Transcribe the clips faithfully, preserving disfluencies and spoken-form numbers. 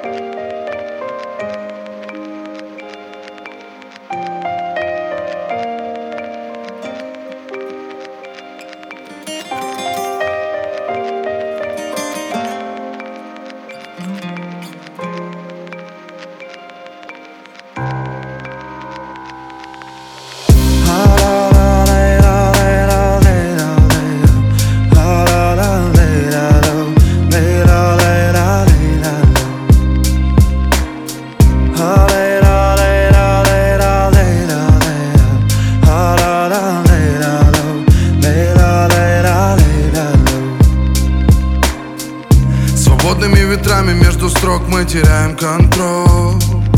Свободными ветрами между строк мы теряем контроль.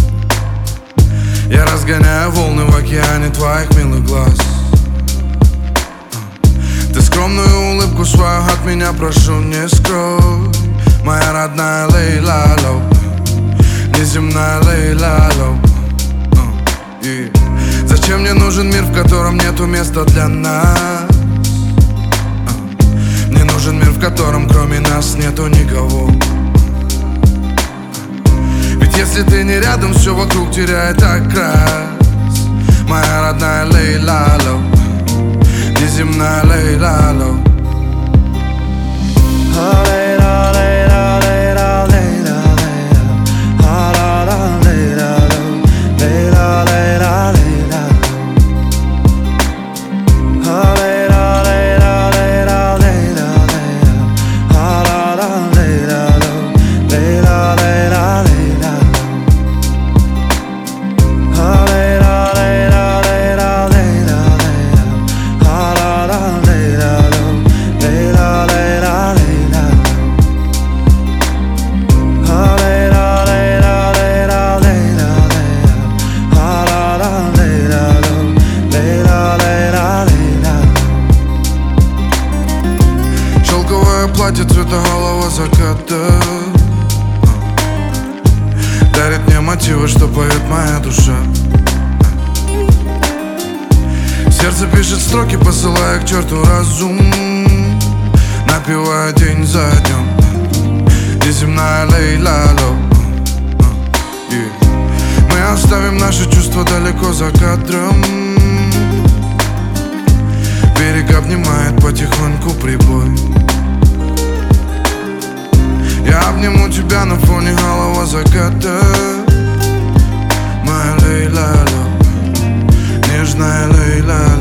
Я разгоняю волны в океане твоих милых глаз. Ты скромную улыбку свою от меня прошу не скрой. Моя родная Лейла Лоу, неземная Лейла Лоу. И зачем мне нужен мир, в котором нету места для нас? Мне нужен мир, в котором кроме нас нету никого. Ведь если ты не рядом, все вокруг теряет окрас. Моя родная Лейла Лоу, неземная Лейла Лоу. Платье цвета голого заката дарит мне мотивы, что поет моя душа. Сердце пишет строки, посылая к черту разум, напевая день за днем. Неземная Лейла Лоу. Мы оставим наши чувства далеко за кадром. Берег обнимает потихоньку прибой. Я обниму тебя на фоне голого заката. Моя Лейла Лоу, нежная Лейла